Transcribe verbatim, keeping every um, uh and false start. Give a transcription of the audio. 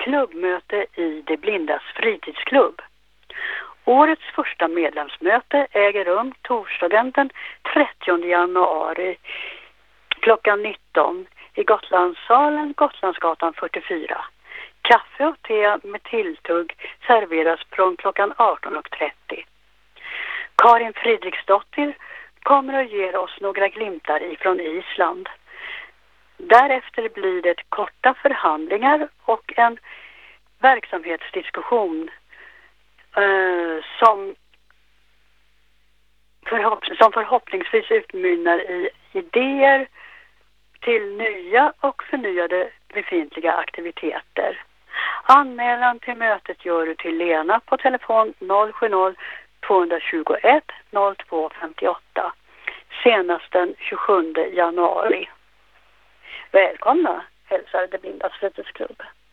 klubbmöte i De blindas fritidsklubb. Årets första medlemsmöte äger rum torsdagen den trettionde januari klockan nitton i Gotlandssalen, Gotlandsgatan fyrtiofyra. Kaffe och te med tilltugg serveras från klockan arton och trettio. Karin Fridriksdottir kommer att ge oss några glimtar ifrån Island. Därefter blir det korta förhandlingar och en verksamhetsdiskussion eh, som, förhopp- som förhoppningsvis utmynnar i idéer till nya och förnyade befintliga aktiviteter. Anmälan till mötet gör du till Lena på telefon noll sju noll två två ett noll två fem åtta senast den tjugosjunde januari. Välkomna, hälsar De blindas fritidsklubb.